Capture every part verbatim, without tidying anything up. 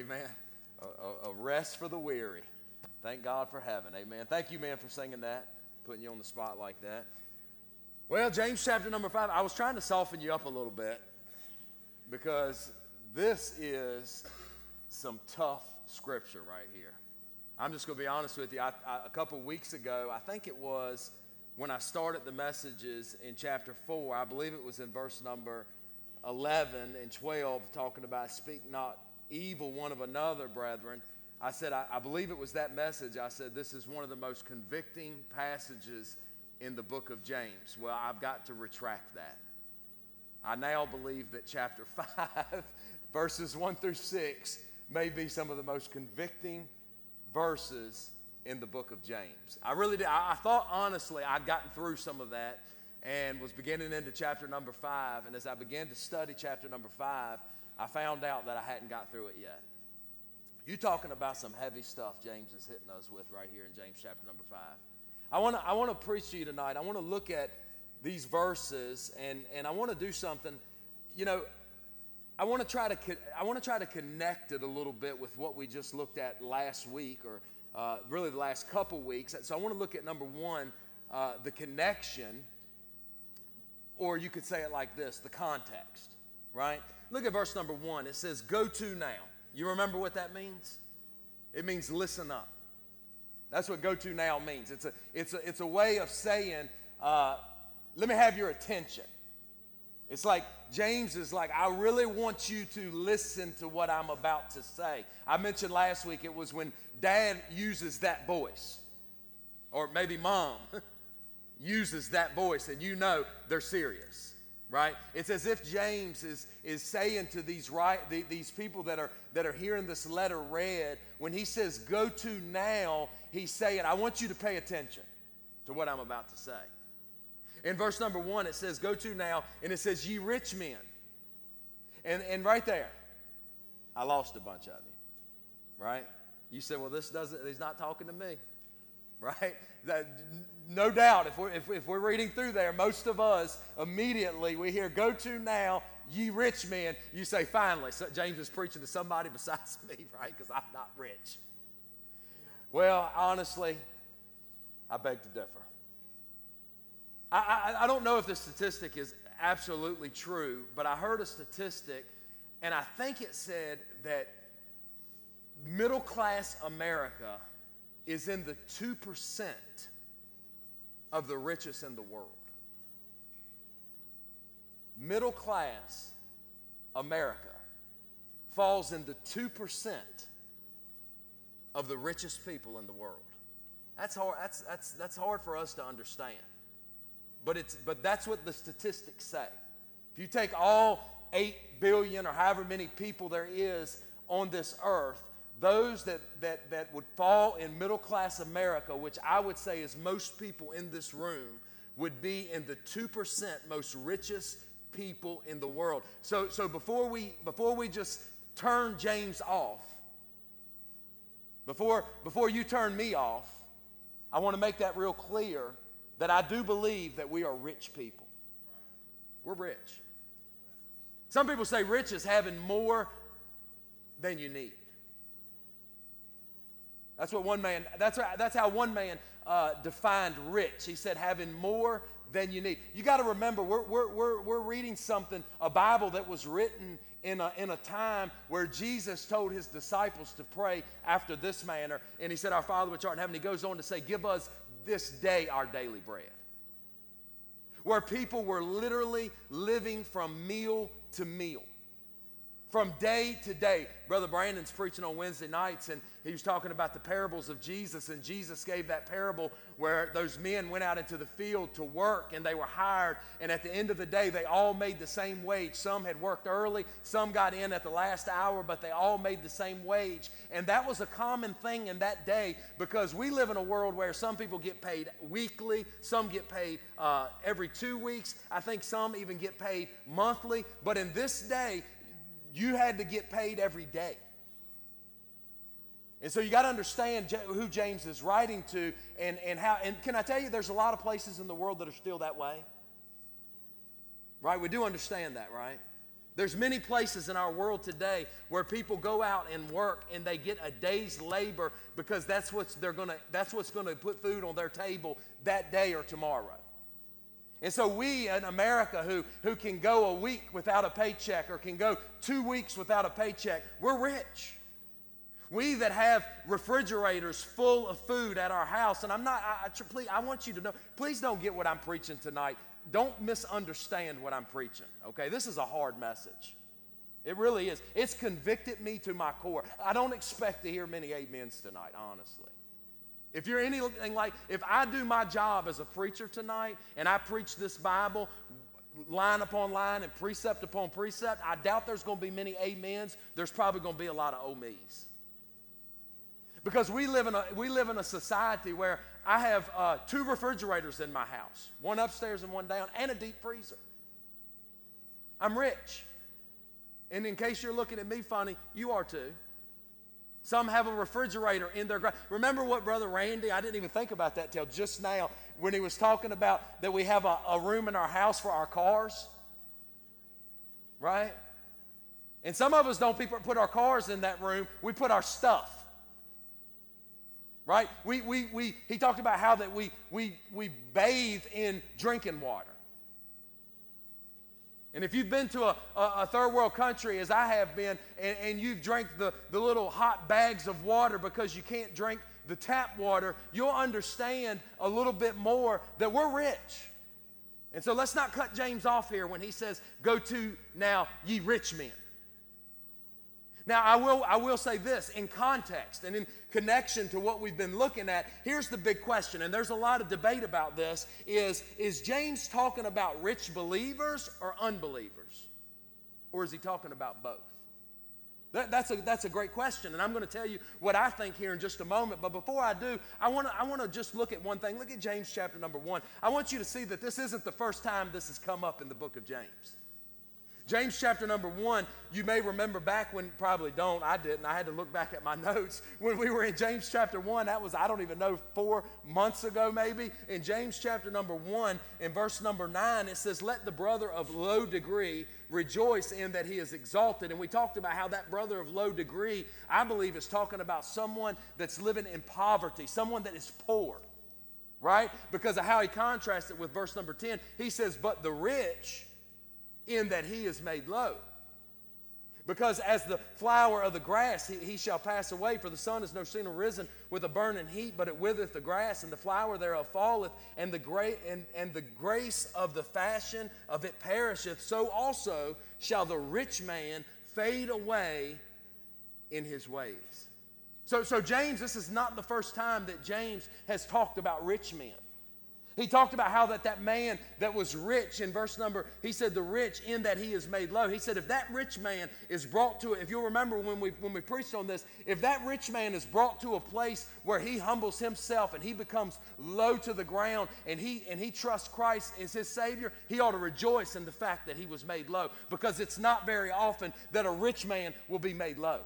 amen. A, a, a rest for the weary. Thank God for heaven, amen. Thank you, man, for singing that, putting you on the spot like that. Well, James chapter number five, I was trying to soften you up a little bit because this is some tough scripture right here. I'm just going to be honest with you. I, I, a couple weeks ago, I think it was when I started the messages in chapter four, I believe it was in verse number eleven and twelve, talking about speak not evil one of another, brethren. I said, I, I believe it was that message. I said, this is one of the most convicting passages in the book of James. Well, I've got to retract that. I now believe that chapter five, verses one through six, may be some of the most convicting verses in the book of James. I really did. I, I thought, honestly, I'd gotten through some of that and was beginning into chapter number five. And as I began to study chapter number five, I found out that I hadn't got through it yet. You're talking about some heavy stuff James is hitting us with right here in James chapter number five. I want to I want to preach to you tonight. I want to look at these verses, and, and I want to do something. You know, I want to try to I want to try to connect it a little bit with what we just looked at last week, or uh, really the last couple weeks. So I want to look at number one, uh, the connection, or you could say it like this: the context. Right? Look at verse number one. It says, "Go to now." You remember what that means? It means listen up. That's what "go to now" means. It's a it's a it's a way of saying, uh, let me have your attention. It's like James is like, I really want you to listen to what I'm about to say. I mentioned last week it was when dad uses that voice, or maybe mom uses that voice, and you know they're serious, right? It's as if James is is saying to these right the, these people that are that are hearing this letter read, when he says "go to now," he's saying, I want you to pay attention to what I'm about to say. In verse number one, it says, "Go to now," and it says, "Ye rich men." And, and right there, I lost a bunch of you, right? You said, well, this doesn't, he's not talking to me, right? That, no doubt, if we're, if, if we're reading through there, most of us, immediately we hear, "Go to now, ye rich men." You say, finally, so James is preaching to somebody besides me, right? Because I'm not rich. Well, honestly, I beg to differ. I, I, I don't know if the statistic is absolutely true, but I heard a statistic, and I think it said that middle-class America is in the two percent of the richest in the world. Middle-class America falls in the two percent of the richest people in the world. That's hard, that's, that's, that's hard for us to understand. But it's but that's what the statistics say. If you take all eight billion or however many people there is on this earth, those that, that, that would fall in middle class America, which I would say is most people in this room, would be in the two percent most richest people in the world. So so before we before we just turn James off, before before you turn me off, I want to make that real clear, that I do believe that we are rich people. We're rich. Some people say rich is having more than you need. That's what one man, that's, that's how one man uh, defined rich. He said having more than you need. You got to remember, we're, we're, we're, we're reading something, a Bible that was written in a, in a time where Jesus told his disciples to pray after this manner. And he said, "Our Father which art in heaven," he goes on to say, "Give us this day our daily bread." Where people were literally living from meal to meal, from day to day. Brother Brandon's preaching on Wednesday nights, and he was talking about the parables of Jesus, and Jesus gave that parable where those men went out into the field to work, and they were hired, and at the end of the day, they all made the same wage. Some had worked early, some got in at the last hour, but they all made the same wage. And that was a common thing in that day, because we live in a world where some people get paid weekly, some get paid uh, every two weeks. I think some even get paid monthly. But in this day, you had to get paid every day. And so you got to understand who James is writing to, and, and how, and can I tell you, there's a lot of places in the world that are still that way. Right? We do understand that, right? There's many places in our world today where people go out and work and they get a day's labor because that's what's they're gonna that's what's gonna put food on their table that day or tomorrow. And so we in America who, who can go a week without a paycheck or can go two weeks without a paycheck, we're rich. We that have refrigerators full of food at our house, and I'm not, I, I, please, I want you to know, please don't get what I'm preaching tonight. Don't misunderstand what I'm preaching, okay? This is a hard message. It really is. It's convicted me to my core. I don't expect to hear many amens tonight, honestly. If you're anything like, if I do my job as a preacher tonight and I preach this Bible line upon line and precept upon precept, I doubt there's going to be many amens. There's probably going to be a lot of oh me's. Because we live in a, we live in a society where I have uh, two refrigerators in my house, one upstairs and one down, and a deep freezer. I'm rich. And in case you're looking at me funny, you are too. Some have a refrigerator in their garage. Remember what Brother Randy, I didn't even think about that till just now, when he was talking about that we have a, a room in our house for our cars, right? And some of us don't put our cars in that room, we put our stuff. Right? We, we, we, he talked about how that we, we, we bathe in drinking water. And if you've been to a, a, a third world country, as I have been, and, and you've drank the, the little hot bags of water because you can't drink the tap water, you'll understand a little bit more that we're rich. And so let's not cut James off here when he says, go to now ye rich men. Now, I will, I will say this, in context and in connection to what we've been looking at, here's the big question, and there's a lot of debate about this, is, is James talking about rich believers or unbelievers? Or is he talking about both? That, that's, a, that's a great question, and I'm going to tell you what I think here in just a moment. But before I do, I want to I want to just look at one thing. Look at James chapter number one. I want you to see that this isn't the first time this has come up in the book of James. James chapter number one, you may remember back when, probably don't, I didn't, I had to look back at my notes. When we were in James chapter one, that was, I don't even know, four months ago maybe. In James chapter number one, in verse number nine, it says, let the brother of low degree rejoice in that he is exalted. And we talked about how that brother of low degree, I believe, is talking about someone that's living in poverty, someone that is poor, right? Because of how he contrasts it with verse number ten. He says, but the rich, in that he is made low. Because as the flower of the grass, he, he shall pass away, for the sun is no sooner risen with a burning heat, but it withereth the grass, and the flower thereof falleth, and the, gra- and, and the grace of the fashion of it perisheth. So also shall the rich man fade away in his ways. So, so James, this is not the first time that James has talked about rich men. He talked about how that, that man that was rich in verse number, he said the rich in that he is made low. He said if that rich man is brought to, if you'll remember when we, when we preached on this, if that rich man is brought to a place where he humbles himself and he becomes low to the ground and he, and he trusts Christ as his Savior, he ought to rejoice in the fact that he was made low, because it's not very often that a rich man will be made low.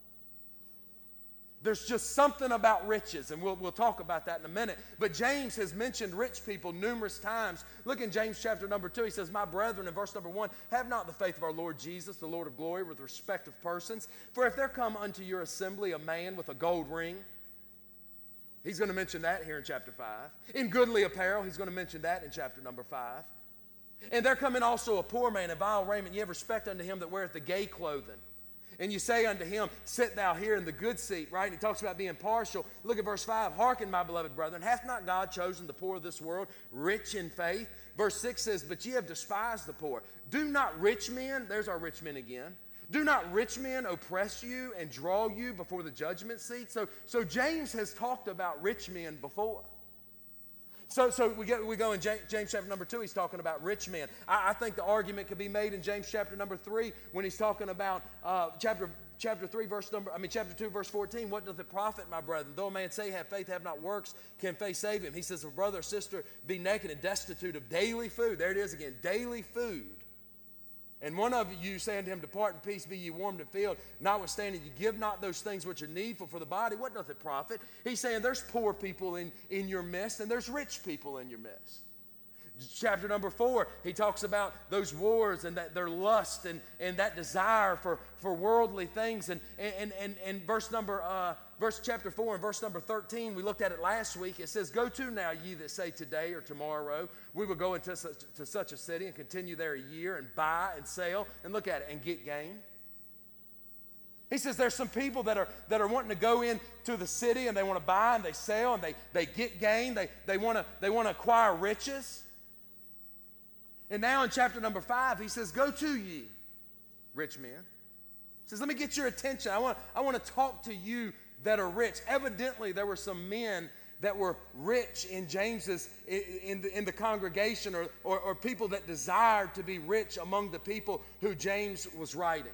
There's just something about riches, and we'll, we'll talk about that in a minute. But James has mentioned rich people numerous times. Look in James chapter number two. He says, my brethren, in verse number one, have not the faith of our Lord Jesus, the Lord of glory, with respect of persons. For if there come unto your assembly a man with a gold ring, he's going to mention that here in chapter five. In goodly apparel, he's going to mention that in chapter number five. And there come in also a poor man in vile raiment, ye have respect unto him that weareth the gay clothing. And you say unto him, sit thou here in the good seat, right? And he talks about being partial. Look at verse five. Hearken, my beloved brethren, hath not God chosen the poor of this world, rich in faith? Verse six says, but ye have despised the poor. Do not rich men, there's our rich men again, do not rich men oppress you and draw you before the judgment seat? So, so James has talked about rich men before. So, so we, get, we go in James, James chapter number two, he's talking about rich men. I, I think the argument could be made in James chapter number three when he's talking about uh, chapter chapter three, verse number, I mean chapter two, verse fourteen. What doth it profit, my brethren? Though a man say, have faith, have not works, can faith save him? He says, if a brother or sister be naked and destitute of daily food, there it is again, daily food, and one of you say unto him, depart in peace, be ye warmed and filled, notwithstanding you give not those things which are needful for the body, what doth it profit? He's saying there's poor people in, in your midst, and there's rich people in your midst. Chapter number four, he talks about those wars and that their lust and, and that desire for, for worldly things. And, and, and, and verse number, uh, verse chapter four and verse number thirteen, we looked at it last week. It says, go to now, ye that say today or tomorrow, we will go into such, to such a city and continue there a year and buy and sell and look at it and get gain. He says there's some people that are that are wanting to go into the city and they want to buy and they sell and they, they get gain. They, they want to they want to acquire riches. And now in chapter number five, he says, go to ye, rich men. He says, let me get your attention. I want, I want to talk to you that are rich. Evidently, there were some men that were rich in James's, in the, in the congregation or, or, or people that desired to be rich among the people who James was writing.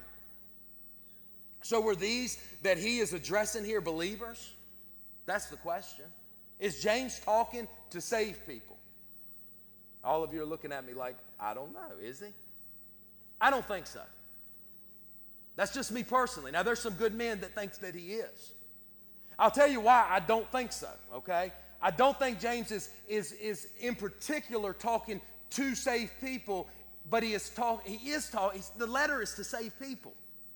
So were these that he is addressing here believers? That's the question. Is James talking to saved people? All of you are looking at me like, I don't know, is he? I don't think so. That's just me personally. Now, there's some good men that think that he is. I'll tell you why I don't think so, okay? I don't think James is, is, is in particular talking to saved people, but he is talking, he is talking, the letter is to save people.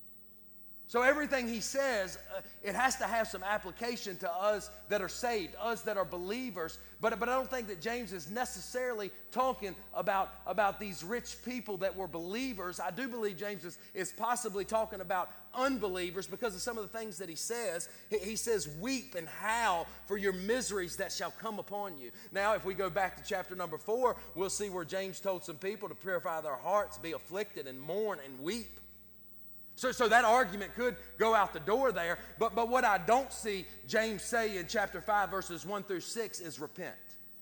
So everything he says, uh, it has to have some application to us that are saved, us that are believers. But, but I don't think that James is necessarily talking about, about these rich people that were believers. I do believe James is, is possibly talking about unbelievers because of some of the things that he says. He, he says, weep and howl for your miseries that shall come upon you. Now, if we go back to chapter number four, we'll see where James told some people to purify their hearts, be afflicted and mourn and weep. So, so that argument could go out the door there, but, but what I don't see James say in chapter five, verses one through six is repent.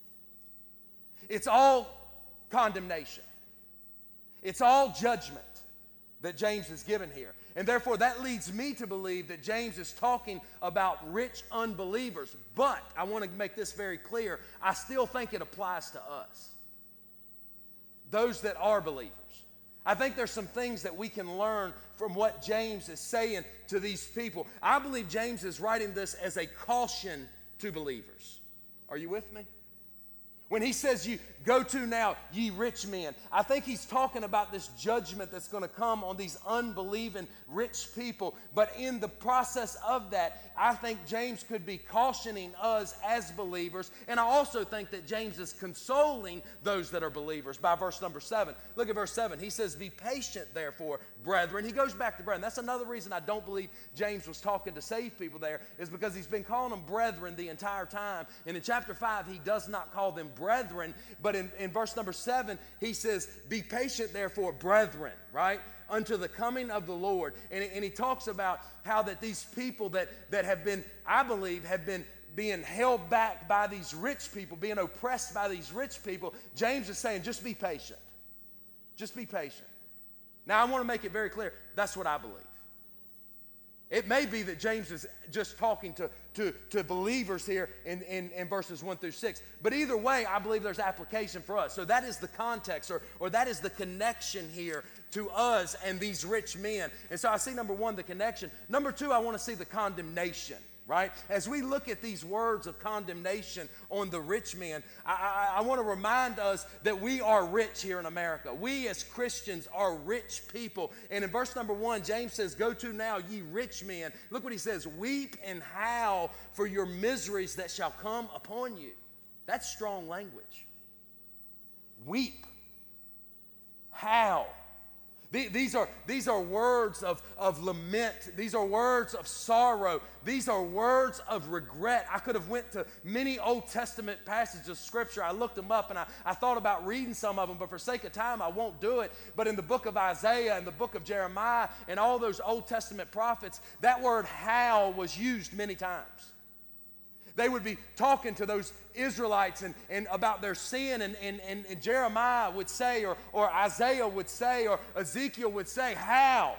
It's all condemnation. It's all judgment that James is given here. And therefore, that leads me to believe that James is talking about rich unbelievers. But I want to make this very clear. I still think it applies to us, those that are believers. I think there's some things that we can learn from what James is saying to these people. I believe James is writing this as a caution to believers. Are you with me? When he says, you go to now, ye rich men, I think he's talking about this judgment that's going to come on these unbelieving rich people. But in the process of that, I think James could be cautioning us as believers. And I also think that James is consoling those that are believers by verse number seven. Look at verse seven. He says, be patient, therefore, brethren. He goes back to brethren. That's another reason I don't believe James was talking to saved people there, is because he's been calling them brethren the entire time. And in chapter five, he does not call them brethren, but in, in verse number seven, he says, be patient, therefore, brethren, right? Unto the coming of the Lord. And, and he talks about how that these people that, that have been, I believe, have been being held back by these rich people, being oppressed by these rich people. James is saying, just be patient. Just be patient. Now, I want to make it very clear, that's what I believe. It may be that James is just talking to, to, to believers here in, in, in verses one through six. But either way, I believe there's application for us. So that is the context, or, or that is the connection here to us and these rich men. And so I see, number one, the connection. Number two, I want to see the condemnation. Right? As we look at these words of condemnation on the rich men, I, I, I want to remind us that we are rich here in America. We as Christians are rich people. And in verse number one, James says, go to now, ye rich men. Look what he says, weep and howl for your miseries that shall come upon you. That's strong language. Weep. Howl. These are, these are words of, of lament. These are words of sorrow. These are words of regret. I could have went to many Old Testament passages of Scripture. I looked them up and I, I thought about reading some of them, but for sake of time, I won't do it. But in the book of Isaiah and the book of Jeremiah and all those Old Testament prophets, that word howl was used many times. They would be talking to those Israelites and, and about their sin, and, and, and, and Jeremiah would say, or, or Isaiah would say, or Ezekiel would say, howl,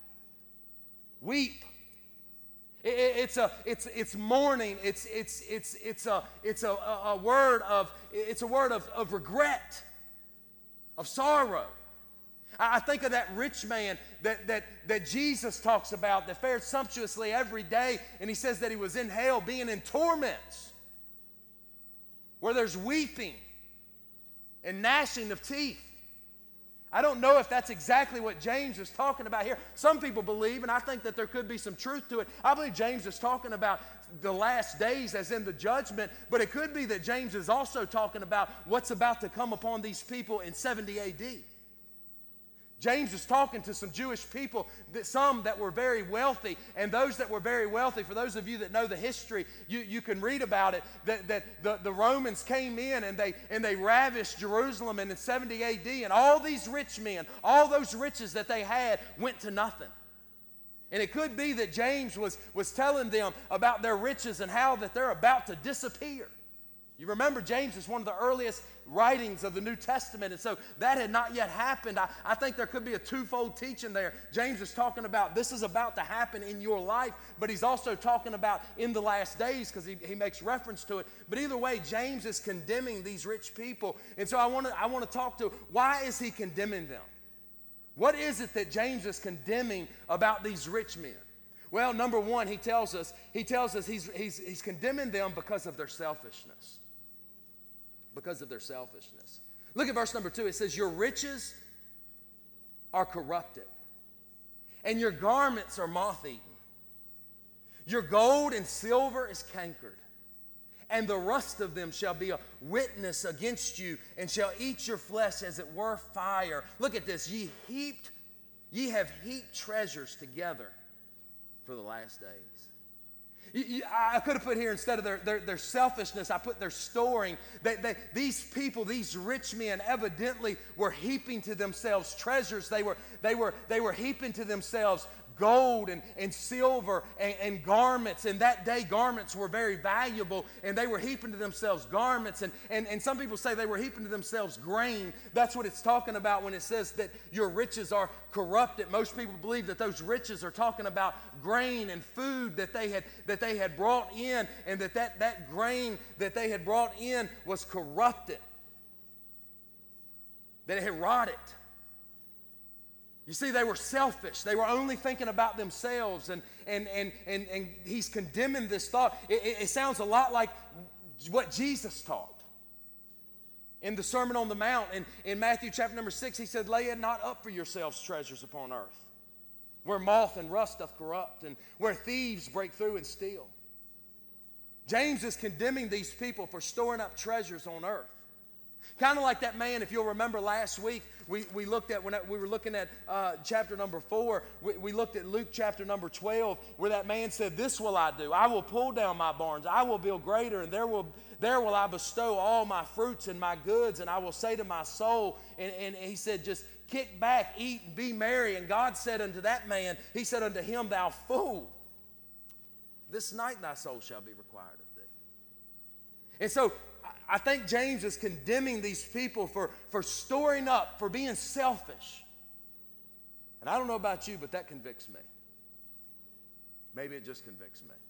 weep. It, it, it's a it's it's mourning. It's it's it's it's a it's a, a, a word of it's a word of, of regret, of sorrow. I think of that rich man that, that, that Jesus talks about that fared sumptuously every day, and he says that he was in hell being in torments where there's weeping and gnashing of teeth. I don't know if that's exactly what James is talking about here. Some people believe, and I think that there could be some truth to it. I believe James is talking about the last days as in the judgment, but it could be that James is also talking about what's about to come upon these people in seventy A D. James is talking to some Jewish people, that some that were very wealthy, and those that were very wealthy, for those of you that know the history, you, you can read about it, that, that the, the Romans came in and they, and they ravished Jerusalem in seventy A D, and all these rich men, all those riches that they had went to nothing. And it could be that James was, was telling them about their riches and how that they're about to disappear. You remember, James is one of the earliest writings of the New Testament, and so that had not yet happened. I, I think there could be a twofold teaching there. James is talking about this is about to happen in your life, but he's also talking about in the last days, because he, he makes reference to it. But either way, James is condemning these rich people. And so I want to I want to talk to, why is he condemning them? What is it that James is condemning about these rich men? Well, number one, he tells us, he tells us he's, he's, he's condemning them because of their selfishness. Because of their selfishness. Look at verse number two. It says, your riches are corrupted, and your garments are moth-eaten. Your gold and silver is cankered, and the rust of them shall be a witness against you, and shall eat your flesh as it were fire. Look at this. Ye heaped, ye have heaped treasures together for the last days. I could have put here, instead of their, their, their selfishness, I put their storing. They, they, these people, these rich men, evidently were heaping to themselves treasures. They were, they were, they were heaping to themselves gold and, and silver and, and garments. And that day, garments were very valuable, and they were heaping to themselves garments. And, and, and some people say they were heaping to themselves grain. That's what it's talking about when it says that your riches are corrupted. Most people believe that those riches are talking about grain and food that they had, that they had brought in, and that, that that grain that they had brought in was corrupted, that it had rotted. You see, they were selfish. They were only thinking about themselves, and, and, and, and, and he's condemning this thought. It, it, it sounds a lot like what Jesus taught in the Sermon on the Mount. In, in Matthew chapter number six, he said, lay it not up for yourselves treasures upon earth, where moth and rust doth corrupt, and where thieves break through and steal. James is condemning these people for storing up treasures on earth. Kind of like that man, if you'll remember last week, we, we looked at, when we were looking at uh, chapter number four, we, we looked at Luke chapter number twelve, where that man said, this will I do. I will pull down my barns. I will build greater, and there will, there will I bestow all my fruits and my goods, and I will say to my soul, and, and he said, just kick back, eat, and be merry. And God said unto that man, he said unto him, thou fool, this night thy soul shall be required of thee. And so I think James is condemning these people for, for storing up, for being selfish. And I don't know about you, but that convicts me. Maybe it just convicts me.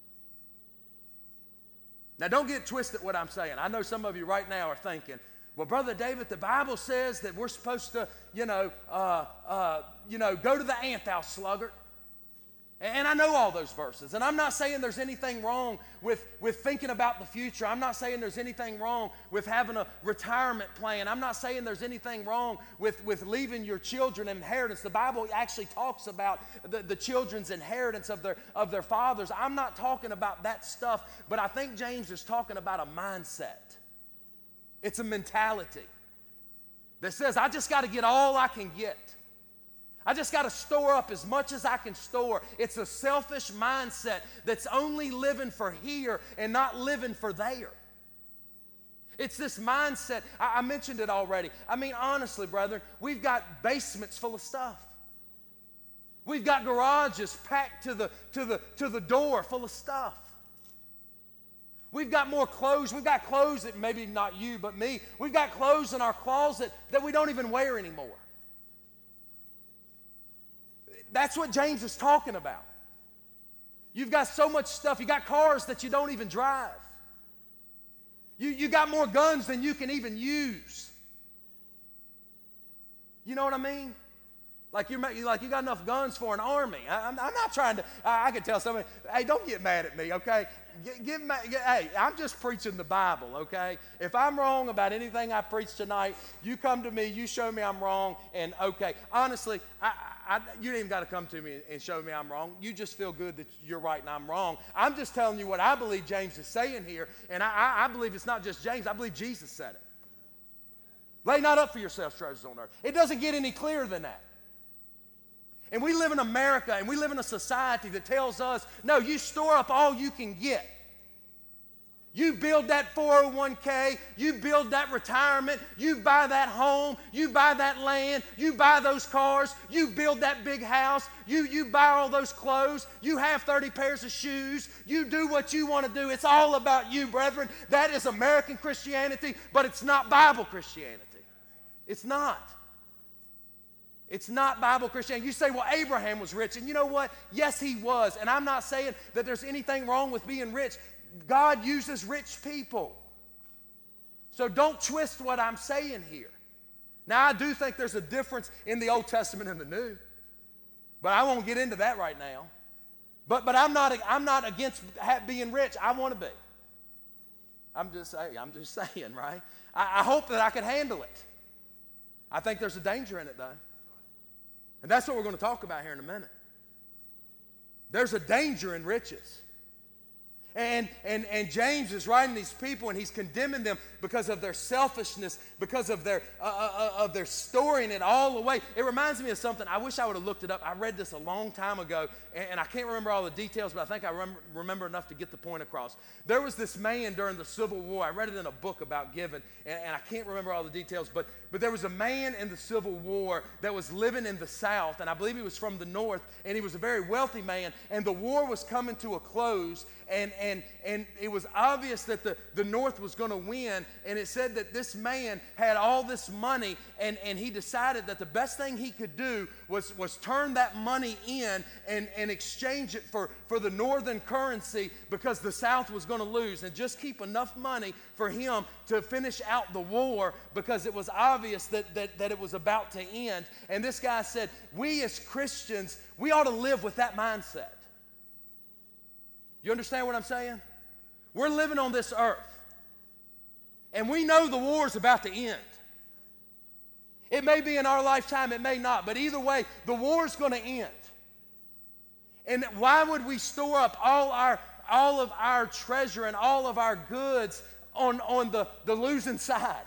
Now, don't get twisted what I'm saying. I know some of you right now are thinking, well, Brother David, the Bible says that we're supposed to, you know, uh, uh, you know, go to the ant, thou sluggard. And I know all those verses. And I'm not saying there's anything wrong with, with thinking about the future. I'm not saying there's anything wrong with having a retirement plan. I'm not saying there's anything wrong with, with leaving your children an inheritance. The Bible actually talks about the, the children's inheritance of their, of their fathers. I'm not talking about that stuff, but I think James is talking about a mindset. It's a mentality that says, I just got to get all I can get. I just got to store up as much as I can store. It's a selfish mindset that's only living for here and not living for there. It's this mindset. I, I mentioned it already. I mean, honestly, brethren, we've got basements full of stuff. We've got garages packed to the, to the, to the door full of stuff. We've got more clothes. We've got clothes that maybe not you, but me. We've got clothes in our closet that we don't even wear anymore. That's what James is talking about. You've got so much stuff. You got cars that you don't even drive. You, you got more guns than you can even use. You know what I mean? Like, you're, like you got enough guns for an army. I, I'm, I'm not trying to, I, I can tell somebody, hey, don't get mad at me, okay? Get, get mad, get, hey, I'm just preaching the Bible, okay? If I'm wrong about anything I preach tonight, you come to me, you show me I'm wrong, and okay. Honestly, I, I, you ain't even got to come to me and show me I'm wrong. You just feel good that you're right and I'm wrong. I'm just telling you what I believe James is saying here, and I, I, I believe it's not just James. I believe Jesus said it. Lay not up for yourselves treasures on earth. It doesn't get any clearer than that. And we live in America, and we live in a society that tells us, no, you store up all you can get. You build that four oh one k, you build that retirement, you buy that home, you buy that land, you buy those cars, you build that big house, you, you buy all those clothes, you have thirty pairs of shoes, you do what you want to do. It's all about you, brethren. That is American Christianity, but it's not Bible Christianity. It's not. It's not Bible Christianity. You say, well, Abraham was rich. And you know what? Yes, he was. And I'm not saying that there's anything wrong with being rich. God uses rich people. So don't twist what I'm saying here. Now, I do think there's a difference in the Old Testament and the New. But I won't get into that right now. But, but I'm not, I'm not against being rich. I want to be. I'm just saying, I'm just saying, right? I, I hope that I can handle it. I think there's a danger in it, though. And that's what we're going to talk about here in a minute. There's a danger in riches. And, and, and James is writing these people, and he's condemning them because of their selfishness, because of their, uh, uh, of their storing it all away. It reminds me of something. I wish I would have looked it up. I read this a long time ago, and, and I can't remember all the details, but I think I rem- remember enough to get the point across. There was this man during the Civil War. I read it in a book about giving, and, and I can't remember all the details, but, but there was a man in the Civil War that was living in the South, and I believe he was from the North, and he was a very wealthy man, and the war was coming to a close, and And, and it was obvious that the, the North was going to win. And it said that this man had all this money, and, and he decided that the best thing he could do was, was turn that money in and, and exchange it for, for the Northern currency, because the South was going to lose, and just keep enough money for him to finish out the war, because it was obvious that, that, that it was about to end. And this guy said, we as Christians, we ought to live with that mindset. You understand what I'm saying? We're living on this earth, and we know the war's about to end. It may be in our lifetime, it may not, but either way, the war's going to end. And why would we store up all our all of our treasure and all of our goods on, on the, the losing side,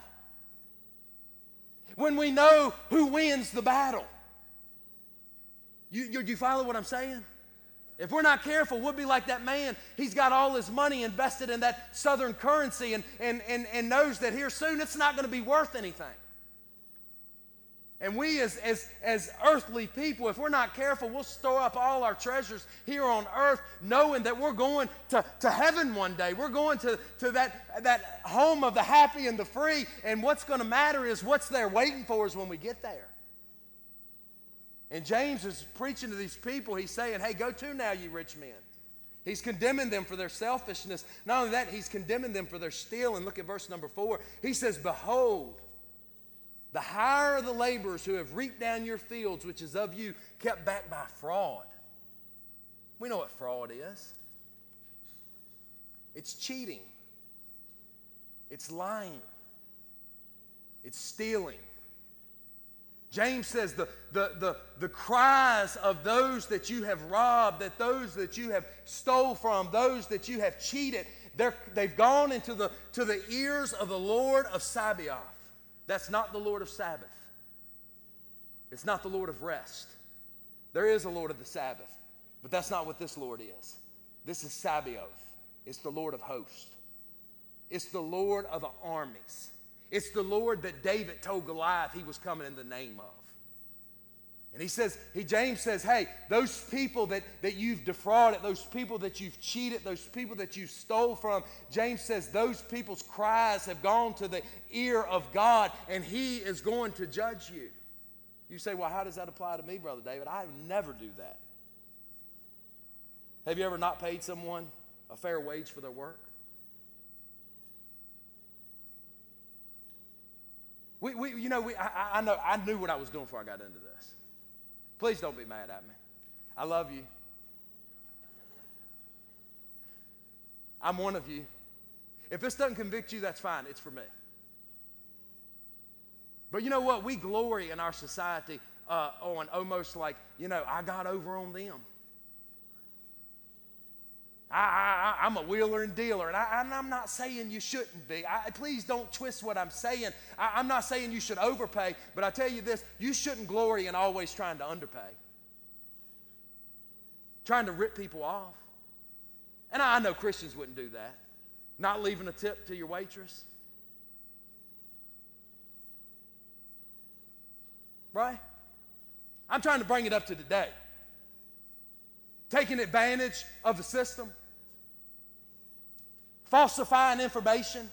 when we know who wins the battle? You, you, you follow what I'm saying? If we're not careful, we'll be like that man. He's got all his money invested in that southern currency, and, and, and, and knows that here soon it's not going to be worth anything. And we as, as, as earthly people, if we're not careful, we'll store up all our treasures here on earth, knowing that we're going to, to heaven one day. We're going to, to that, that home of the happy and the free, and what's going to matter is what's there waiting for us when we get there. And James is preaching to these people. He's saying, hey, go to now, you rich men. He's condemning them for their selfishness. Not only that, he's condemning them for their stealing. Look at verse number four. He says, behold, the hire of the laborers who have reaped down your fields, which is of you, kept back by fraud. We know what fraud is. It's cheating. It's lying. It's stealing. James says the, the, the, the cries of those that you have robbed, that those that you have stole from, those that you have cheated, they've gone into the, to the ears of the Lord of Sabaoth. That's not the Lord of Sabbath. It's not the Lord of rest. There is a Lord of the Sabbath, but that's not what this Lord is. This is Sabaoth. It's the Lord of hosts. It's the Lord of the armies. It's the Lord that David told Goliath he was coming in the name of. And he says, he, James says, hey, those people that, that you've defrauded, those people that you've cheated, those people that you stole from, James says those people's cries have gone to the ear of God, and he is going to judge you. You say, well, how does that apply to me, Brother David? I never do that. Have you ever not paid someone a fair wage for their work? We, we, you know, we, I, I know, I knew what I was doing before I got into this. Please don't be mad at me. I love you. I'm one of you. If this doesn't convict you, that's fine. It's for me. But you know what? We glory in our society uh, on almost like, you know, I got over on them. I, I, I'm a wheeler and dealer, and, I, and I'm not saying you shouldn't be. I, please don't twist what I'm saying. I, I'm not saying you should overpay, but I tell you this, you shouldn't glory in always trying to underpay, trying to rip people off. And I, I know Christians wouldn't do that, not leaving a tip to your waitress. Right? I'm trying to bring it up to today. Taking advantage of the system, falsifying information,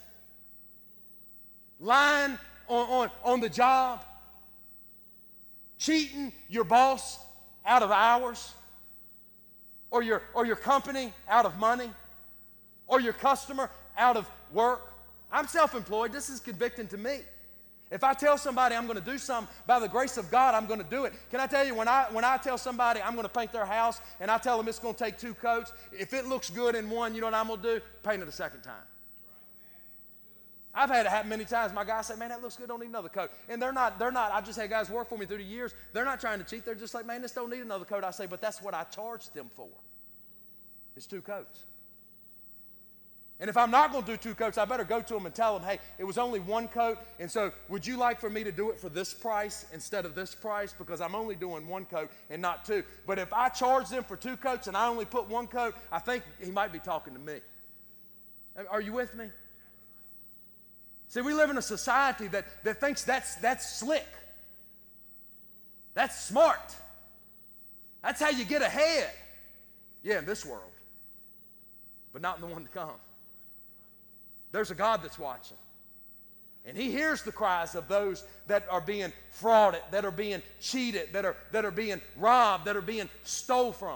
lying on, on, on the job, cheating your boss out of hours, or your, or your company out of money, or your customer out of work. I'm self-employed. This is convicting to me. If I tell somebody I'm going to do something, by the grace of God, I'm going to do it. Can I tell you, when I, when I tell somebody I'm going to paint their house, and I tell them it's going to take two coats, if it looks good in one, you know what I'm going to do? Paint it a second time. I've had it happen many times. My guys say, man, that looks good, don't need another coat. And they're not, they're not, I've just had guys work for me through the years. They're not trying to cheat. They're just like, man, this don't need another coat. I say, but that's what I charged them for. It's two coats. And if I'm not going to do two coats, I better go to them and tell them, hey, it was only one coat, and so would you like for me to do it for this price instead of this price? Because I'm only doing one coat and not two. But if I charge them for two coats and I only put one coat, I think he might be talking to me. Are you with me? See, we live in a society that, that thinks that's, that's slick. That's smart. That's how you get ahead. Yeah, in this world, but not in the one to come. There's a God that's watching. And he hears the cries of those that are being frauded, that are being cheated, that are, that are being robbed, that are being stole from.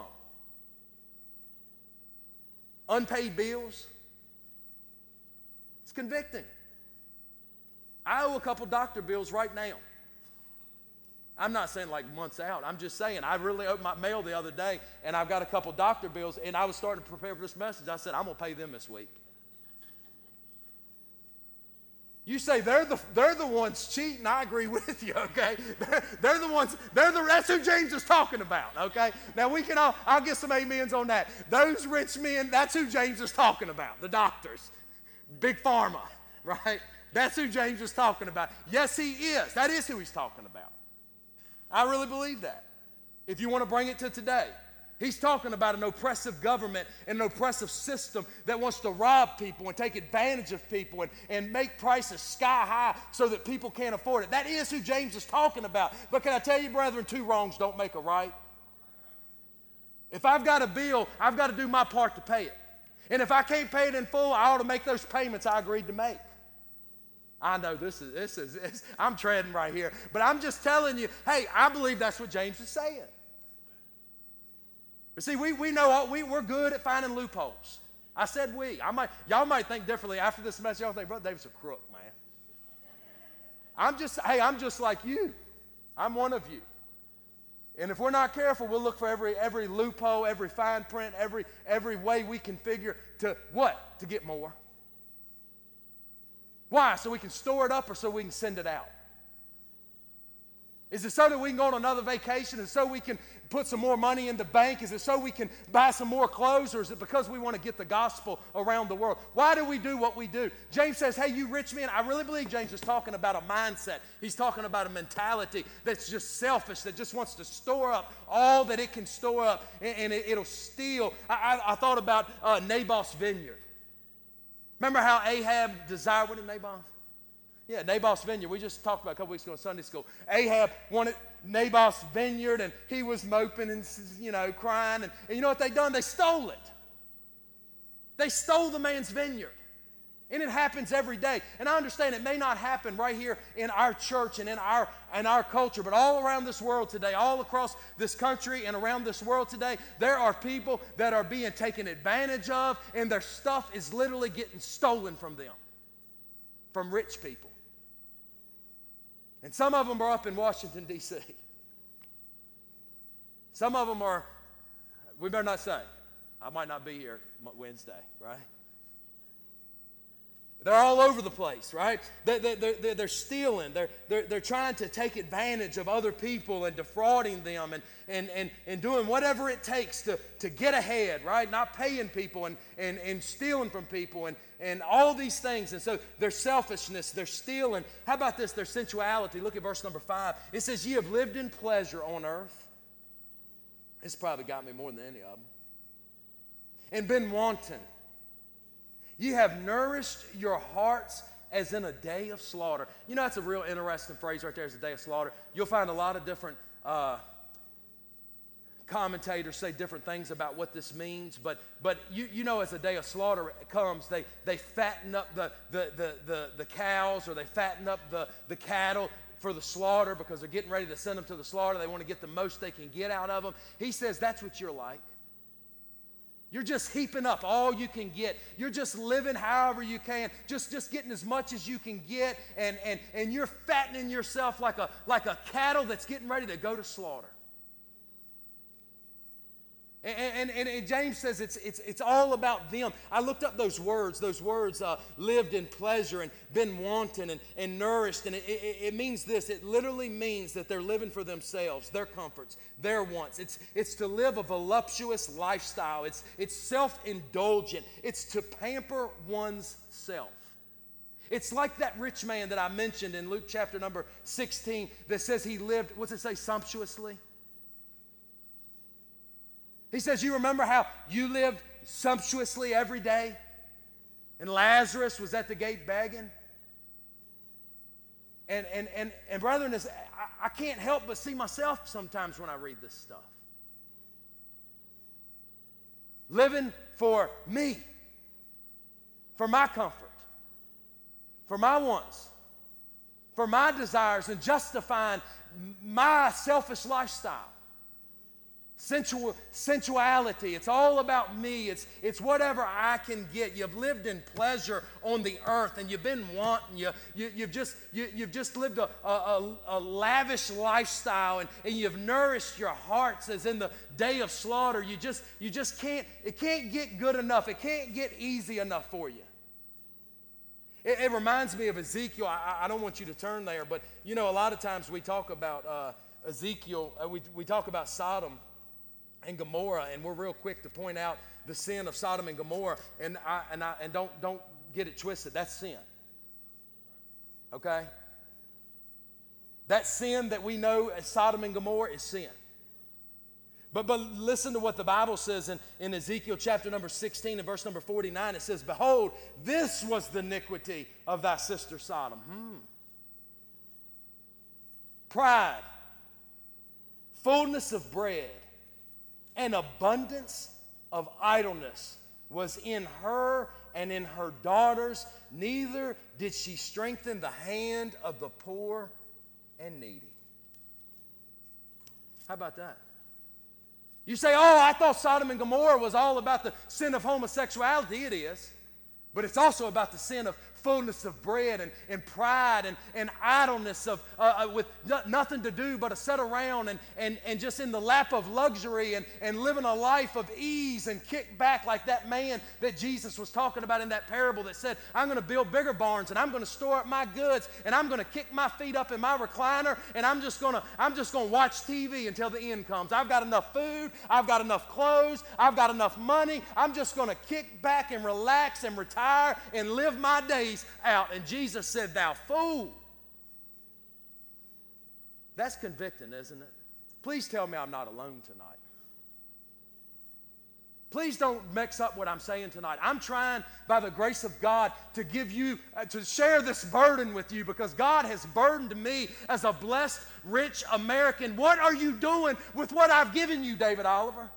Unpaid bills. It's convicting. I owe a couple doctor bills right now. I'm not saying like months out. I'm just saying I really opened my mail the other day, and I've got a couple doctor bills, and I was starting to prepare for this message. I said, I'm going to pay them this week. You say they're the, they're the ones cheating. I agree with you, okay? They're, they're the ones, they're the, that's who James is talking about, okay? Now we can all, I'll get some amens on that. Those rich men, that's who James is talking about, the doctors, big pharma, right? That's who James is talking about. Yes, he is. That is who he's talking about. I really believe that. If you want to bring it to today. He's talking about an oppressive government and an oppressive system that wants to rob people and take advantage of people and, and make prices sky high so that people can't afford it. That is who James is talking about. But can I tell you, brethren, two wrongs don't make a right. If I've got a bill, I've got to do my part to pay it. And if I can't pay it in full, I ought to make those payments I agreed to make. I know this is, this is, this, I'm treading right here. But I'm just telling you, hey, I believe that's what James is saying. But see, we, we know, all, we, we're good at finding loopholes. I said we. I might, y'all might think differently. After this message, y'all think, Brother David's a crook, man. I'm just, hey, I'm just like you. I'm one of you. And if we're not careful, we'll look for every, every loophole, every fine print, every, every way we can figure to what? To get more. Why? So we can store it up or so we can send it out? Is it so that we can go on another vacation? Is it so we can put some more money in the bank? Is it so we can buy some more clothes? Or is it because we want to get the gospel around the world? Why do we do what we do? James says, hey, you rich men. I really believe James is talking about a mindset. He's talking about a mentality that's just selfish, that just wants to store up all that it can store up, and, and it, it'll steal. I, I, I thought about uh, Naboth's vineyard. Remember how Ahab desired, what did Naboth? Yeah, Naboth's vineyard. We just talked about a couple weeks ago in Sunday school. Ahab wanted Naboth's vineyard, and he was moping and, you know, crying. And, and you know what they done? They stole it. They stole the man's vineyard. And it happens every day. And I understand it may not happen right here in our church and in our, in our culture, but all around this world today, all across this country and around this world today, there are people that are being taken advantage of, and their stuff is literally getting stolen from them, from rich people. And some of them are up in Washington, D C Some of them are, we better not say. I might not be here Wednesday, right? They're all over the place, right? They, they, they're, they're stealing. They're, they're, they're trying to take advantage of other people and defrauding them and, and, and, and doing whatever it takes to, to get ahead, right? Not paying people and, and, and stealing from people and, and all these things. And so their selfishness, their stealing. How about this? Their sensuality. Look at verse number five. It says, ye have lived in pleasure on earth. It's probably got me more than any of them. And been wanton. Ye have nourished your hearts as in a day of slaughter. You know, that's a real interesting phrase right there, is a day of slaughter. You'll find a lot of different uh, commentators say different things about what this means. But but you, you know, as a day of slaughter comes, they, they fatten up the, the, the, the, the cows, or they fatten up the, the cattle for the slaughter because they're getting ready to send them to the slaughter. They want to get the most they can get out of them. He says that's what you're like. You're just heaping up all you can get. You're just living however you can, just, just getting as much as you can get, and, and, and you're fattening yourself like a, like a cattle that's getting ready to go to slaughter. And, and, and James says it's, it's, it's all about them. I looked up those words. Those words, uh, lived in pleasure and been wanton and, and nourished. And it, it, it means this. It literally means that they're living for themselves, their comforts, their wants. It's, it's to live a voluptuous lifestyle. It's, it's self-indulgent. It's to pamper one's self. It's like that rich man that I mentioned in Luke chapter number sixteen that says he lived, what's it say, sumptuously? He says, you remember how you lived sumptuously every day? And Lazarus was at the gate begging? And, and, and, and brethren, I, I can't help but see myself sometimes when I read this stuff. Living for me. For my comfort. For my wants. For my desires, and justifying my selfish lifestyle. Sensual, sensuality, it's all about me. It's, it's whatever I can get. You've lived in pleasure on the earth, and you've been wanting. You, you, you've, just, you, you've just lived a, a, a lavish lifestyle, and, and you've nourished your hearts as in the day of slaughter. You just, you just can't, it can't get good enough. It can't get easy enough for you. It, it reminds me of Ezekiel. I, I don't want you to turn there, but you know, a lot of times we talk about uh, Ezekiel, uh, we, we talk about Sodom and Gomorrah, and we're real quick to point out the sin of Sodom and Gomorrah, and I and I and don't don't get it twisted. That's sin. Okay? That sin that we know as Sodom and Gomorrah is sin. But but listen to what the Bible says in, in Ezekiel chapter number sixteen and verse number forty-nine. It says, behold, this was the iniquity of thy sister Sodom. Hmm. Pride, fullness of bread, and abundance of idleness was in her and in her daughters. Neither did she strengthen the hand of the poor and needy. How about that? You say, oh, I thought Sodom and Gomorrah was all about the sin of homosexuality. It is. But it's also about the sin of fullness of bread and, and pride and, and idleness of uh, with no, nothing to do but to sit around and, and, and just in the lap of luxury and, and living a life of ease and kick back like that man that Jesus was talking about in that parable that said, I'm going to build bigger barns and I'm going to store up my goods and I'm going to kick my feet up in my recliner and I'm just going to I'm just going to watch T V until the end comes. I've got enough food. I've got enough clothes. I've got enough money. I'm just going to kick back and relax and retire and live my days out. And Jesus said, thou fool. That's convicting, isn't it? Please tell me I'm not alone tonight. Please don't mix up what I'm saying tonight. I'm trying, by the grace of God, to give you, uh, to share this burden with you because God has burdened me as a blessed, rich American. What are you doing with what I've given you, David Oliver?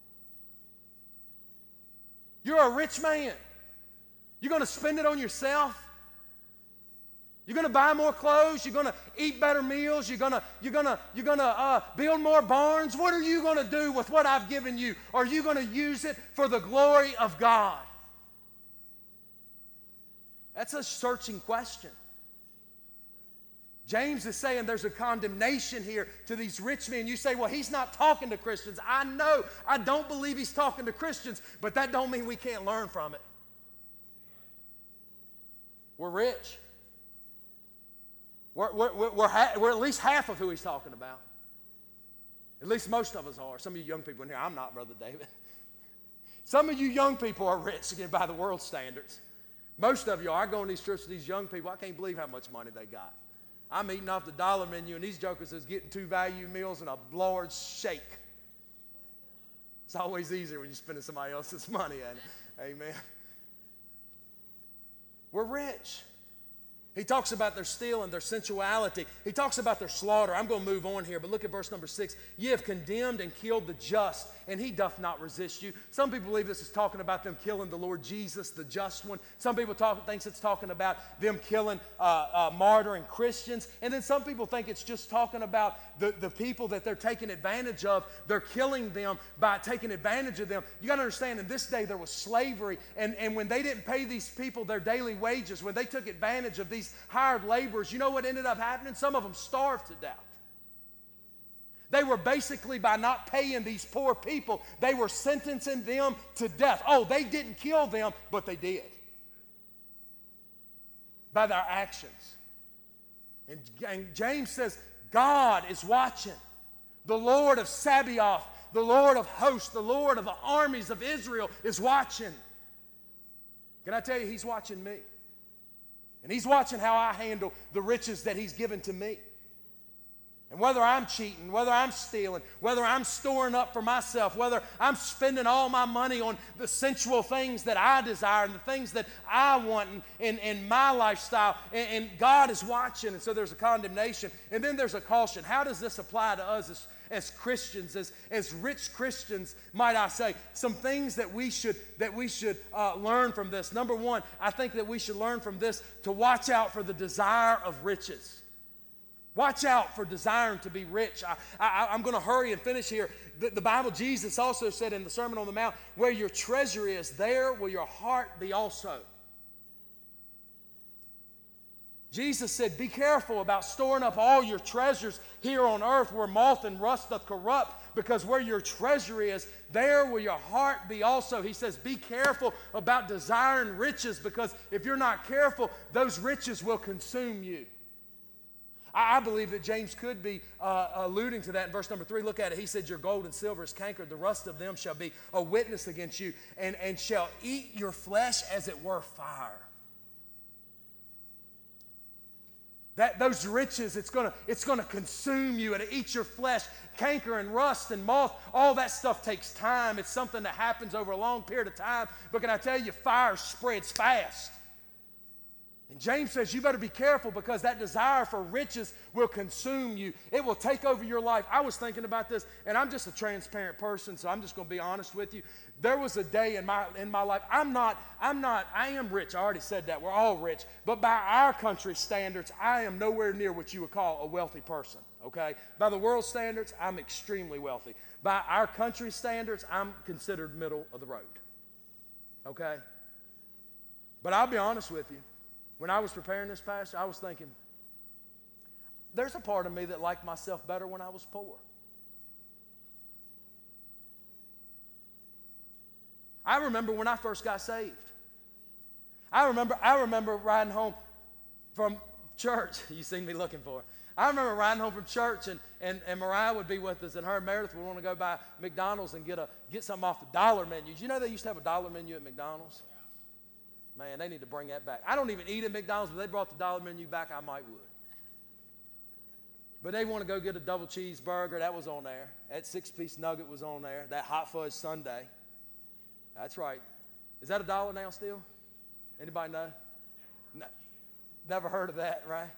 You're a rich man. You're going to spend it on yourself? You're going to buy more clothes. You're going to eat better meals. You're going to, you're going to, you're going to uh, build more barns. What are you going to do with what I've given you? Are you going to use it for the glory of God? That's a searching question. James is saying there's a condemnation here to these rich men. You say, well, he's not talking to Christians. I know. I don't believe he's talking to Christians, but that don't mean we can't learn from it. We're rich. We're, we're, we're, we're, ha- we're at least half of who he's talking about. At least most of us are. Some of you young people in here, I'm not, Brother David. Some of you young people are rich, again, by the world standards. Most of you are. I go on these trips with these young people. I can't believe how much money they got. I'm eating off the dollar menu, and these jokers is getting two value meals and a large shake. It's always easier when you're spending somebody else's money, ain't it? Amen. We're rich. He talks about their stealing, their sensuality. He talks about their slaughter. I'm going to move on here, but look at verse number six. Ye have condemned and killed the just, and he doth not resist you. Some people believe this is talking about them killing the Lord Jesus, the just one. Some people talk, think it's talking about them killing, uh, uh, martyring Christians. And then some people think it's just talking about the, the people that they're taking advantage of. They're killing them by taking advantage of them. You got to understand, in this day there was slavery, and, and when they didn't pay these people their daily wages, when they took advantage of these hired laborers, you know what ended up happening? Some of them starved to death. They were basically, by not paying these poor people, they were sentencing them to death. Oh, they didn't kill them, but they did. By their actions. And, and James says, God is watching. The Lord of Sabaoth, the Lord of hosts, the Lord of the armies of Israel is watching. Can I tell you, he's watching me. And he's watching how I handle the riches that he's given to me. And whether I'm cheating, whether I'm stealing, whether I'm storing up for myself, whether I'm spending all my money on the sensual things that I desire and the things that I want in, in, in my lifestyle, and, and God is watching, and so there's a condemnation. And then there's a caution. How does this apply to us as, as Christians, as, as rich Christians, might I say? Some things that we should, that we should uh, learn from this. Number one, I think that we should learn from this to watch out for the desire of riches. Watch out for desiring to be rich. I, I, I'm going to hurry and finish here. The, the Bible, Jesus also said in the Sermon on the Mount, where your treasure is, there will your heart be also. Jesus said, be careful about storing up all your treasures here on earth where moth and rust doth corrupt, because where your treasure is, there will your heart be also. He says, be careful about desiring riches, because if you're not careful, those riches will consume you. I believe that James could be uh, alluding to that in verse number three. Look at it. He said, your gold and silver is cankered. The rust of them shall be a witness against you, and, and shall eat your flesh as it were fire. That, those riches, it's going to it's gonna consume you and eat your flesh. Canker and rust and moth, all that stuff takes time. It's something that happens over a long period of time. But can I tell you, fire spreads fast. And James says you better be careful, because that desire for riches will consume you. It will take over your life. I was thinking about this, and I'm just a transparent person, so I'm just going to be honest with you. There was a day in my in my life, I'm not, I'm not, I am rich. I already said that. We're all rich. But by our country's standards, I am nowhere near what you would call a wealthy person, okay? By the world's standards, I'm extremely wealthy. By our country's standards, I'm considered middle of the road, okay? But I'll be honest with you. When I was preparing this passage, I was thinking, there's a part of me that liked myself better when I was poor. I remember when I first got saved. I remember, I remember riding home from church. You seen me looking for it. I remember riding home from church, and, and, and Mariah would be with us, and her and Meredith would want to go by McDonald's and get, a, get something off the dollar menu. Did you know they used to have a dollar menu at McDonald's? Man, they need to bring that back. I don't even eat at McDonald's, but they brought the dollar menu back, I might would. But they want to go get a double cheeseburger. That was on there. That six-piece nugget was on there. That hot fudge sundae. That's right. Is that a dollar now still? Anybody know? No, never heard of that, right?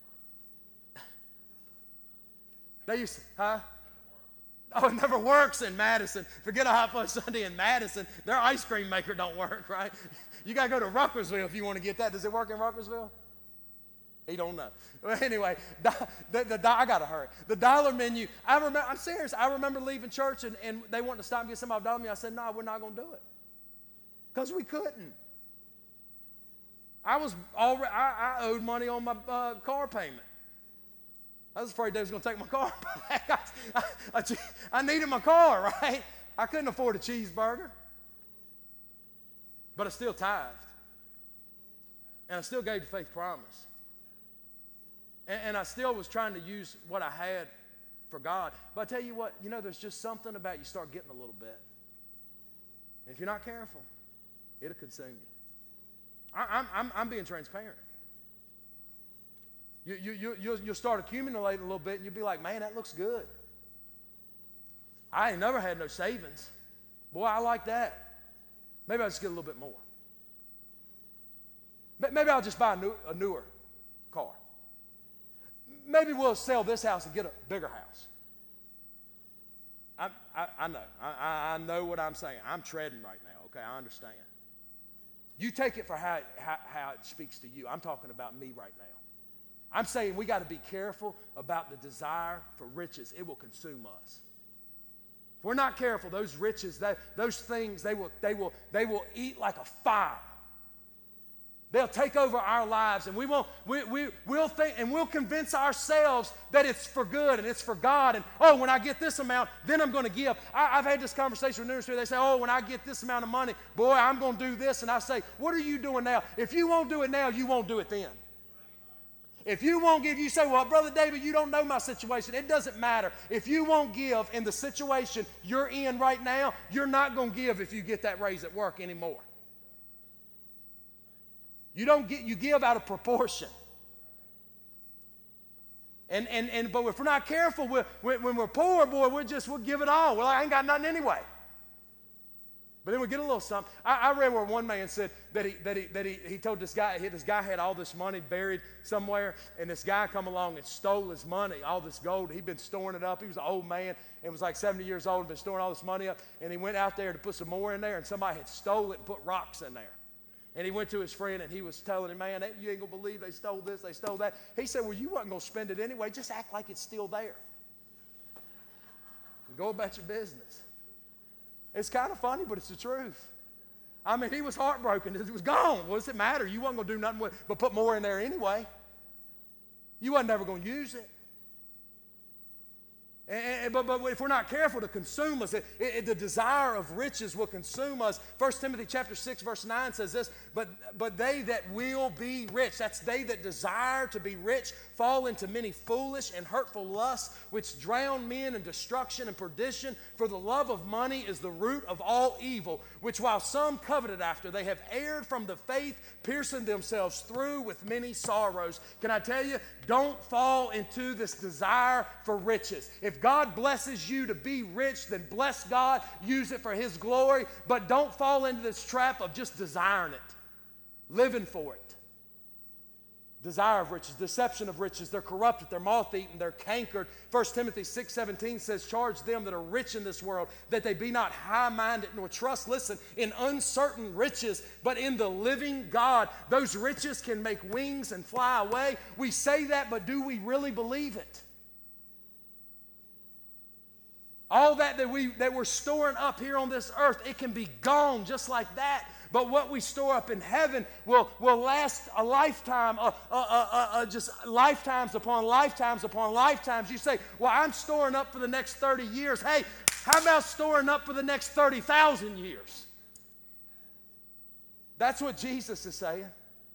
They used to, huh? Oh, it never works in Madison. Forget a hot fudge sundae in Madison. Their ice cream maker don't work, right? You got to go to Ruckersville if you want to get that. Does it work in Ruckersville? He don't know. Well, anyway, the, the, the, I got to hurry. The dollar menu, I remember, I'm serious. I remember leaving church, and, and they wanted to stop and get some off dollar menu. I said, no, we're not going to do it. Because we couldn't. I was already, I, I owed money on my uh, car payment. I was afraid they was going to take my car back. I, I, I, I needed my car, right? I couldn't afford a cheeseburger. But I still tithed. And I still gave the faith promise. And, and I still was trying to use what I had for God. But I tell you what, you know, there's just something about you start getting a little bit. And if you're not careful, it'll consume you. I, I'm, I'm, I'm being transparent. You, you, you, you'll, you'll start accumulating a little bit, and you'll be like, man, that looks good. I ain't never had no savings. Boy, I like that. Maybe I'll just get a little bit more. Maybe I'll just buy a, new, a newer car. Maybe we'll sell this house and get a bigger house. I, I, I know. I, I know what I'm saying. I'm treading right now, okay? I understand. You take it for how, how, how it speaks to you. I'm talking about me right now. I'm saying we got to be careful about the desire for riches. It will consume us. If we're not careful, those riches, they, those things, they will, they, will, they will eat like a fire. They'll take over our lives, and we won't, we, we, we'll think, and we'll convince ourselves that it's for good and it's for God. And, oh, when I get this amount, then I'm going to give. I, I've had this conversation with numerous people. They say, oh, when I get this amount of money, boy, I'm going to do this. And I say, what are you doing now? If you won't do it now, you won't do it then. If you won't give, you say, well, Brother David, you don't know my situation. It doesn't matter. If you won't give in the situation you're in right now, you're not going to give if you get that raise at work anymore. You don't get, you give out of proportion. And, and, and, but if we're not careful, we're, when, when we're poor, boy, we'll just, we'll give it all. Well, I ain't got nothing anyway. But then we get a little something. I, I read where one man said that he that he that he, he told this guy, this guy had all this money buried somewhere, and this guy come along and stole his money, all this gold. He'd been storing it up. He was an old man and was like seventy years old and been storing all this money up. And he went out there to put some more in there, and somebody had stole it and put rocks in there. And he went to his friend, and he was telling him, man, you ain't going to believe they stole this, they stole that. He said, well, you wasn't going to spend it anyway. Just act like it's still there. Go about your business. It's kind of funny, but it's the truth. I mean, he was heartbroken. It was gone. What does it matter? You wasn't going to do nothing with it, but put more in there anyway. You wasn't never going to use it. And, and, but, but if we're not careful to consume us, it, it, the desire of riches will consume us. First Timothy chapter six, verse nine says this, but, but they that will be rich, that's they that desire to be rich, fall into many foolish and hurtful lusts, which drown men in destruction and perdition. For the love of money is the root of all evil, which while some coveted after, they have erred from the faith, piercing themselves through with many sorrows. Can I tell you, don't fall into this desire for riches. If God blesses you to be rich, then bless God, use it for His glory, but don't fall into this trap of just desiring it, living for it. Desire of riches, deception of riches, they're corrupted, they're moth-eaten, they're cankered. First Timothy six seventeen says, charge them that are rich in this world, that they be not high-minded nor trust, listen, in uncertain riches, but in the living God. Those riches can make wings and fly away. We say that, but do we really believe it? All that that, we, that we're storing up here on this earth, it can be gone just like that. But what we store up in heaven will, will last a lifetime, uh, uh, uh, uh, just lifetimes upon lifetimes upon lifetimes. You say, well, I'm storing up for the next thirty years. Hey, how about storing up for the next thirty thousand years? That's what Jesus is saying.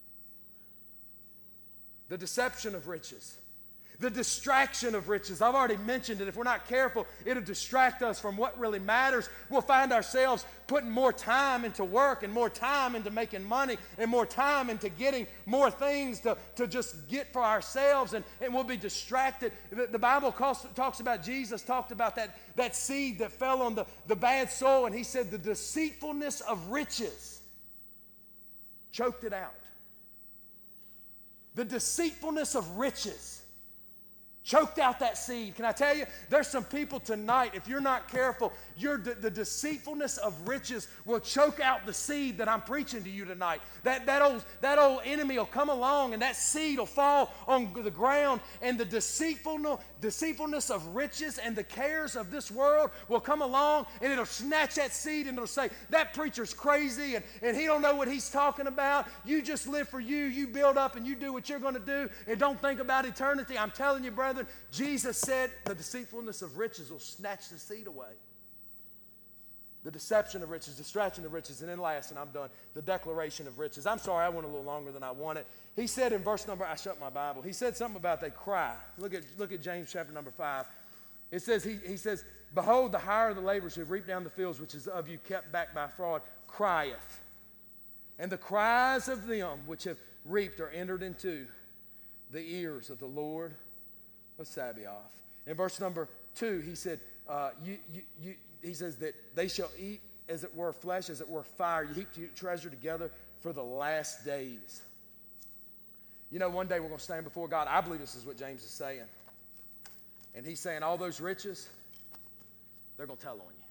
The deception of riches. The distraction of riches. I've already mentioned it. If we're not careful, it'll distract us from what really matters. We'll find ourselves putting more time into work and more time into making money and more time into getting more things to, to just get for ourselves, and, and we'll be distracted. The, the Bible calls, talks about, Jesus talked about that, that seed that fell on the, the bad soil, and he said the deceitfulness of riches choked it out. The deceitfulness of riches choked out that seed. Can I tell you, there's some people tonight, if you're not careful, your, the deceitfulness of riches will choke out the seed that I'm preaching to you tonight. That, that, old, that old enemy will come along, and that seed will fall on the ground, and the deceitful, deceitfulness of riches and the cares of this world will come along, and it'll snatch that seed, and it'll say, that preacher's crazy, and, and he don't know what he's talking about. You just live for you. You build up, and you do what you're going to do, and don't think about eternity. I'm telling you, brother, brethren, Jesus said the deceitfulness of riches will snatch the seed away. The deception of riches, distraction of riches, and then last, and I'm done, the declaration of riches. I'm sorry, I went a little longer than I wanted. He said in verse number, I shut my Bible. He said something about they cry. Look at, look at James chapter number five. It says, he, he says, behold, the hire of the laborers who have reaped down the fields, which is of you kept back by fraud, crieth. And the cries of them which have reaped are entered into the ears of the Lord of Sabaoth. In verse number two, he said, uh, you, you, you, he says that they shall eat as it were flesh, as it were fire. You heap your treasure together for the last days. You know, one day we're going to stand before God. I believe this is what James is saying. And he's saying all those riches, they're going to tell on you.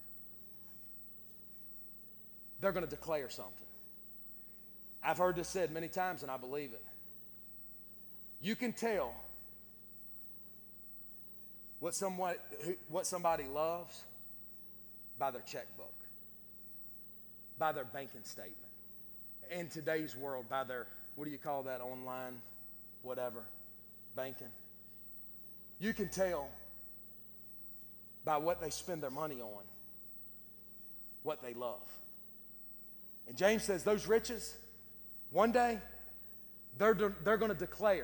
They're going to declare something. I've heard this said many times, and I believe it. You can tell what, someone, what somebody loves by their checkbook, by their banking statement. In today's world, by their, what do you call that, online, whatever, banking. You can tell by what they spend their money on, what they love. And James says those riches, one day, they're, de- they're going to declare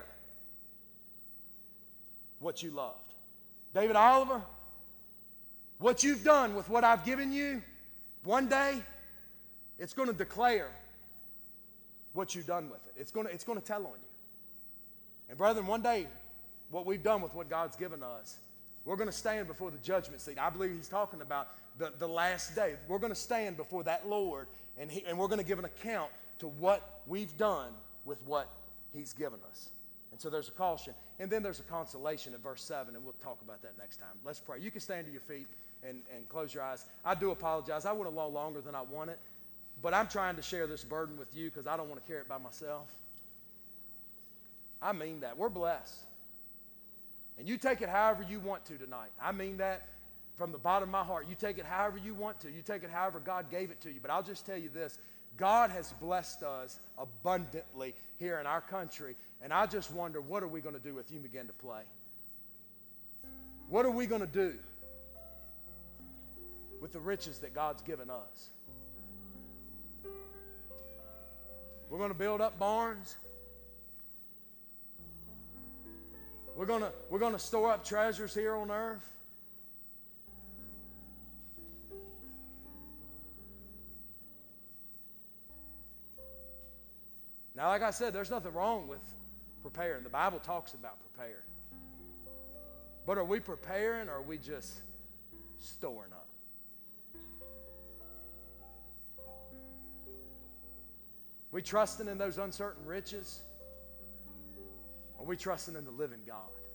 what you loved. David Oliver, what you've done with what I've given you, one day, it's going to declare what you've done with it. It's going to, it's going to tell on you. And brethren, one day, what we've done with what God's given us, we're going to stand before the judgment seat. I believe he's talking about the, the last day. We're going to stand before that Lord, and, he, and we're going to give an account to what we've done with what he's given us. And so there's a caution. And then there's a consolation in verse seven, and we'll talk about that next time. Let's pray. You can stand to your feet and, and close your eyes. I do apologize. I went a little longer than I wanted, but I'm trying to share this burden with you because I don't want to carry it by myself. I mean that. We're blessed. And you take it however you want to tonight. I mean that from the bottom of my heart. You take it however you want to. You take it however God gave it to you. But I'll just tell you this. God has blessed us abundantly here in our country. And I just wonder, what are we going to do if you begin to play? What are we going to do with the riches that God's given us? We're going to build up barns. We're going to, we're going to store up treasures here on earth. Now, like I said, there's nothing wrong with preparing. The Bible talks about preparing. But are we preparing, or are we just storing up? We trusting in those uncertain riches? Are we trusting in the living God?